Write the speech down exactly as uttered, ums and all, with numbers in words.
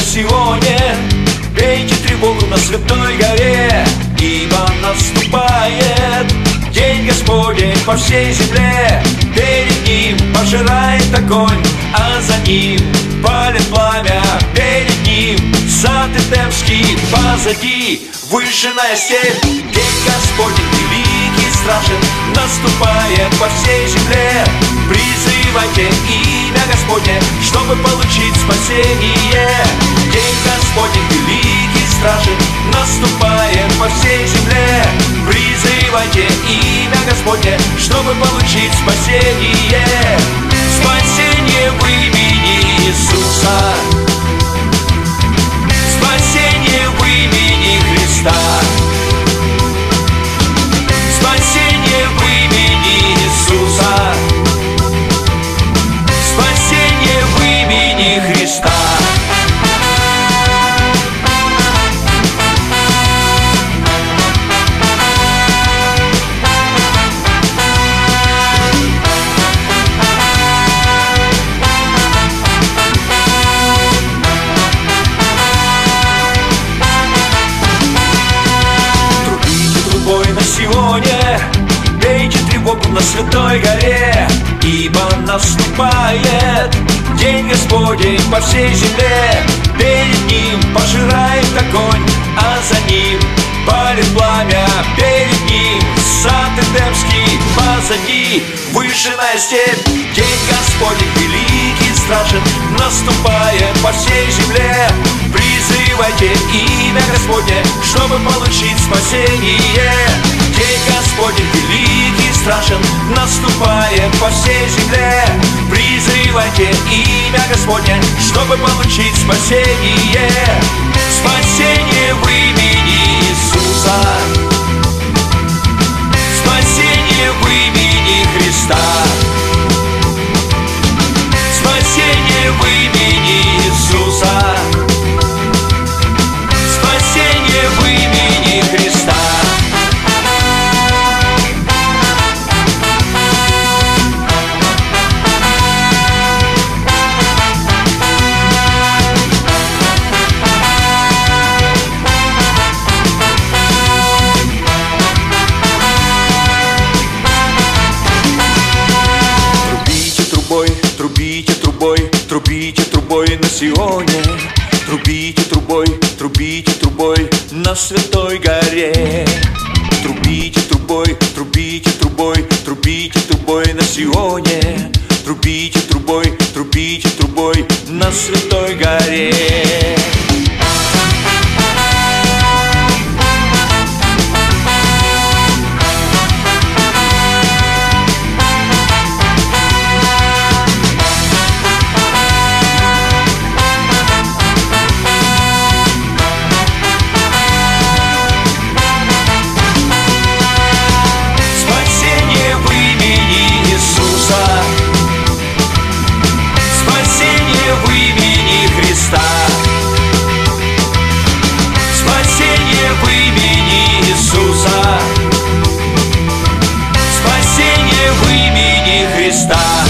сегодня. Пейте тревогу на святой горе, ибо наступает день Господень по всей земле. Перед ним пожирает огонь, а за ним палит пламя. Перед ним сад Эдемский, позади выжженная степь. День Господень великий, страшен, наступает по всей земле. Призывайте имя Господне, чтобы получить спасение. День Господень великий, страшен, наступает по всей земле. Призывайте имя Господне, чтобы получить спасение. Спасение в имени Иисуса, спасение в имени Христа, спасение в имени Иисуса, спасение в имени Христа. Сегодня пейте тревогу на святой горе, ибо наступает день Господень по всей земле. Перед ним пожирает огонь, а за ним палит пламя. Перед ним сад Эдемский, позади выжженная степь. День Господень великий, страшен, наступает по всей земле. Призывайте имя Господне, чтобы получить спасение. День Господень великий, страшен, наступает по всей земле. Призывайте имя Господне, чтобы получить спасение. Спасение в имени Иисуса, спасение в имени Христа, спасение в имени Иисуса, спасение в имени Христа. Трубите трубой, трубите трубой на Сионе. Трубите трубой, трубите трубой на святой горе. Трубите трубой, трубите трубой, трубите трубой на Сионе. Трубите трубой, трубите трубой на святой горе. Спасение в имени Христа, спасение в имени Иисуса, спасение в имени Христа.